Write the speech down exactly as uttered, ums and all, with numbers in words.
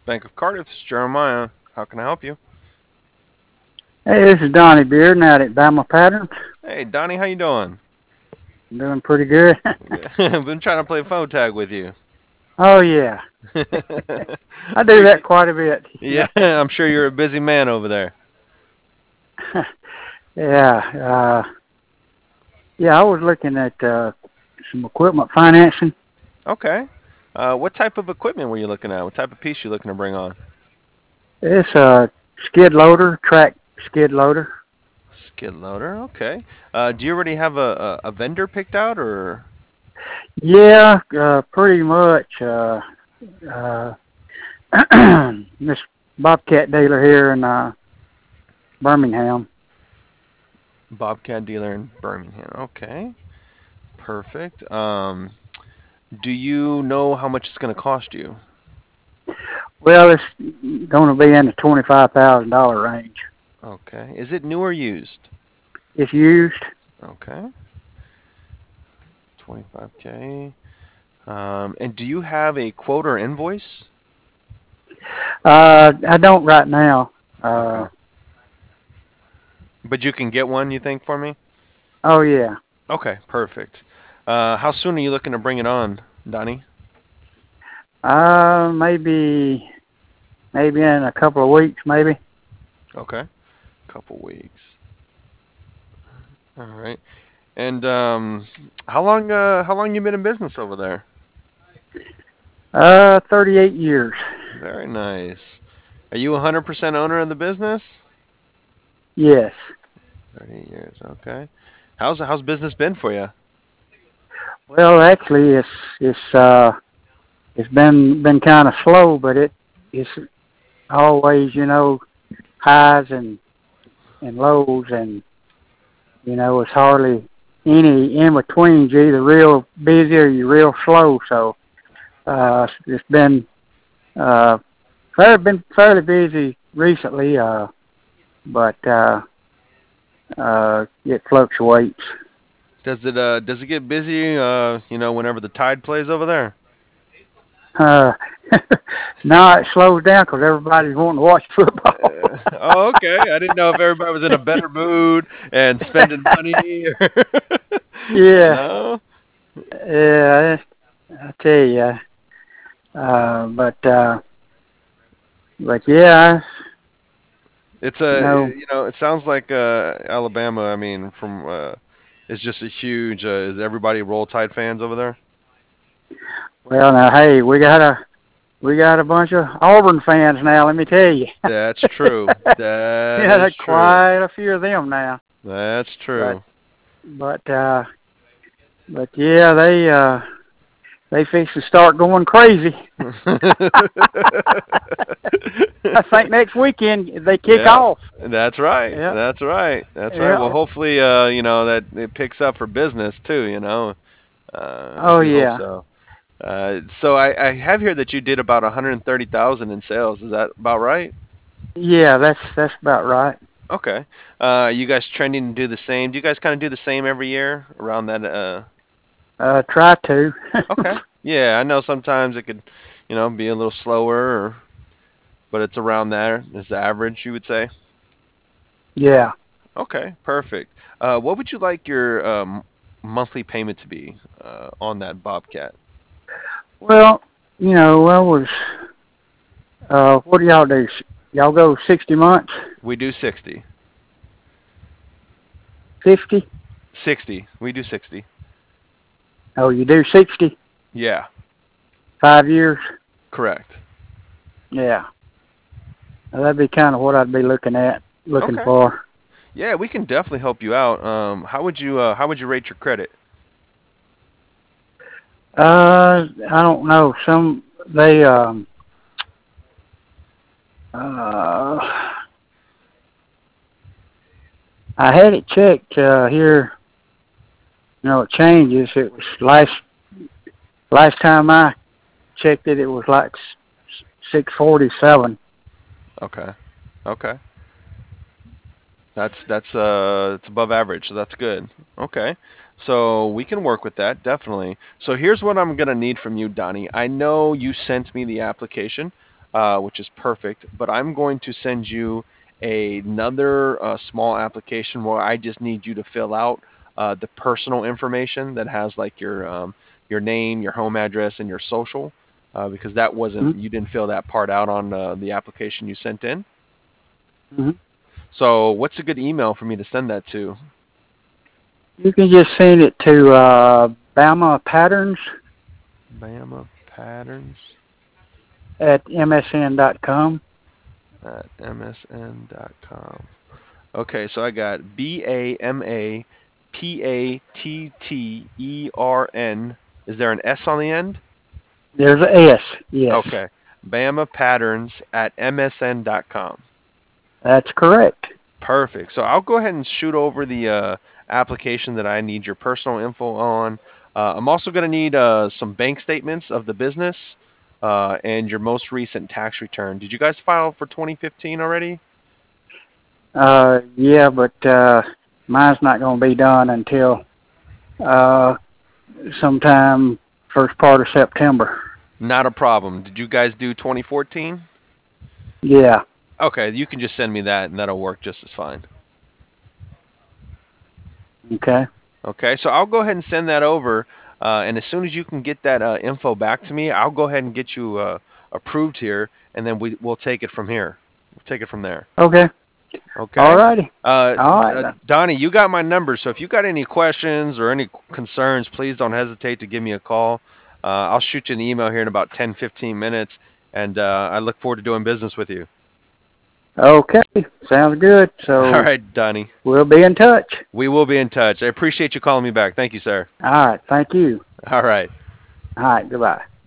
Bank of Cardiff. This is Jeremiah. How can I help you? Hey, this is Donnie Bearden out at Bama Patterns. Hey, Donnie, how you doing? I'm doing pretty good. Yeah, I've been trying to play phone tag with you. Oh yeah, I do Wait, that quite a bit. You yeah, know. I'm sure you're a busy man over there. yeah, uh, yeah. I was looking at uh, some equipment financing. Okay. Uh, what type of equipment were you looking at? What type of piece you looking to bring on? It's a skid loader, track skid loader. Skid loader. Okay. Uh, do you already have a, a, a vendor picked out, or? Yeah, uh, pretty much. Uh, uh, this Bobcat dealer here in uh, Birmingham. Bobcat dealer in Birmingham. Okay. Perfect. Um, do you know how much it's going to cost you? Well, it's going to be in the twenty-five thousand dollar range. Okay. Is it new or used? It's used. Okay. twenty-five K. Um, and do you have a quote or invoice? Uh, I don't right now. Okay. Uh, But you can get one, you think, for me? oh yeah. Okay, perfect. Uh, how soon are you looking to bring it on, Donnie? Uh, maybe maybe in a couple of weeks, maybe. Okay, couple weeks. All right. And um, how long uh, how long you been in business over there? Uh, thirty-eight years. Very nice. Are you one hundred percent owner of the business? Yes. thirty years. Okay. How's how's business been for you? Well, actually, it's it's uh it's been been kind of slow, but it it's always you know highs and and lows, and you know it's hardly any in between. You're either real busy or you're real slow. So uh, it's been uh fairly been fairly busy recently. Uh, but uh, uh, it fluctuates. Does it uh does it get busy uh you know whenever the tide plays over there? Uh, now it slows down because everybody's wanting to watch football. Uh, oh, okay. I didn't know if everybody was in a better mood and spending money. Or yeah, no, yeah, I tell you. Uh, but uh, but yeah, it's you a know. you know it sounds like uh, Alabama. I mean, from uh, it's just a huge. Uh, is everybody Roll Tide fans over there? Well, now hey, we got a we got a bunch of Auburn fans now. Let me tell you. That's true. That yeah, is there's true. quite a few of them now. That's But true. but uh, but yeah, they uh, they fix to start going crazy. I think next weekend they kick Yeah, off. that's right. Yeah, That's right. That's right. Well, yeah. hopefully, uh, you know, that it picks up for business too, you know. Uh, I Oh do hope yeah, so. Uh, so I, I have here that you did about one hundred thirty thousand in sales. Is that about right? yeah. That's that's about right. Okay. Uh, you guys trending to do the same? Do you guys kind of do the same every year around that? Uh, Uh, try to. okay. Yeah, I know sometimes it could, you know, be a little slower, or, but it's around there. Is the average, you would say? yeah. Okay, perfect. Uh, what would you like your um, monthly payment to be uh, on that Bobcat? Well, you know, I was. Uh, what do y'all do? Y'all go sixty months, We do sixty. fifty. sixty. We do sixty. Oh, you do sixty. Yeah, Five years. correct. Yeah. Well, that'd be kind of what I'd be looking at, looking Okay. for. Yeah, we can definitely help you out. Um, how would you uh, how would you rate your credit? Uh, I don't know. Some they um uh I had it checked uh, here. You know, it changes. It was last last time I checked it, it was like six forty seven. Okay. Okay. That's that's uh it's above average, so that's good. Okay. So we can work with that, definitely. So here's what I'm gonna need from you, Donnie. I know you sent me the application. uh, which is perfect. But I'm going to send you another uh, small application where I just need you to fill out uh, the personal information that has like your um, your name, your home address, and your social, uh, because that wasn't, Mm-hmm. you didn't fill that part out on uh, the application you sent in. Mm-hmm. So, what's a good email for me to send that to? You can just send it to uh, Bama Patterns Bama Patterns at M S N dot com. at M S N dot com. Okay, so I got B A M A P A T T E R N. Is there an S on the end? There's a S. Yes, Okay. Bama Patterns at M S N dot com. that's correct. Perfect. So I'll go ahead and shoot over the uh, application that I need your personal info on. Uh, I'm also going to need uh, some bank statements of the business uh, and your most recent tax return. Did you guys file for twenty fifteen already? Uh, yeah, but uh, mine's not going to be done until uh, sometime first part of September. Not a problem. Did you guys do twenty fourteen? Yeah. Okay, you can just send me that and that'll work just as fine. Okay. Okay, so I'll go ahead and send that over. Uh, and as soon as you can get that uh, info back to me, I'll go ahead and get you uh, approved here, and then we, we'll take it from here. We'll take it from there. Okay. All Okay? righty. Uh, All right uh, then. Donnie, you got my number, so if you got any questions or any concerns, please don't hesitate to give me a call. Uh, I'll shoot you an email here in about ten, fifteen minutes, and uh, I look forward to doing business with you. Okay. Sounds good. All So right, Donnie. we'll be in touch. We will be in touch. I appreciate you calling me back. Thank you, sir. All right. Thank you. All right. All right. Goodbye.